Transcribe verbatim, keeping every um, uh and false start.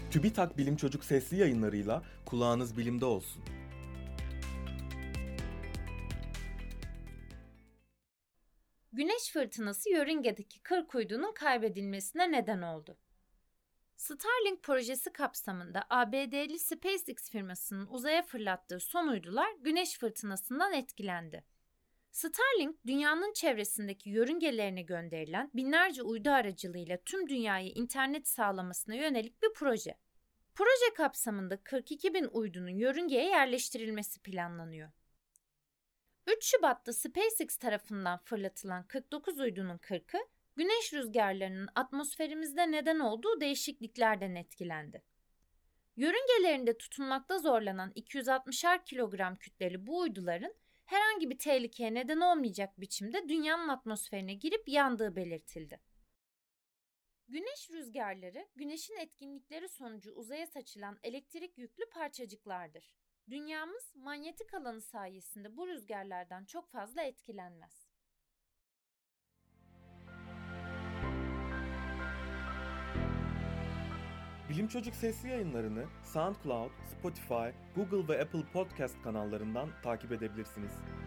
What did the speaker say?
TÜBİTAK Bilim Çocuk sesli yayınlarıyla kulağınız bilimde olsun. Güneş fırtınası yörüngedeki kırk uydunun kaybedilmesine neden oldu. Starlink projesi kapsamında A B D'li SpaceX firmasının uzaya fırlattığı son uydular güneş fırtınasından etkilendi. Starlink, dünyanın çevresindeki yörüngelerine gönderilen binlerce uydu aracılığıyla tüm dünyaya internet sağlamasına yönelik bir proje. Proje kapsamında kırk iki bin uydunun yörüngeye yerleştirilmesi planlanıyor. üç Şubat'ta SpaceX tarafından fırlatılan kırk dokuz uydunun kırkı, güneş rüzgarlarının atmosferimizde neden olduğu değişikliklerden etkilendi. Yörüngelerinde tutunmakta zorlanan iki yüz altmışar kilogram kütleli bu uyduların herhangi bir tehlikeye neden olmayacak biçimde dünyanın atmosferine girip yandığı belirtildi. Güneş rüzgarları, güneşin etkinlikleri sonucu uzaya saçılan elektrik yüklü parçacıklardır. Dünyamız manyetik alanı sayesinde bu rüzgarlardan çok fazla etkilenmez. Bilim Çocuk sesli yayınlarını SoundCloud, Spotify, Google ve Apple Podcast kanallarından takip edebilirsiniz.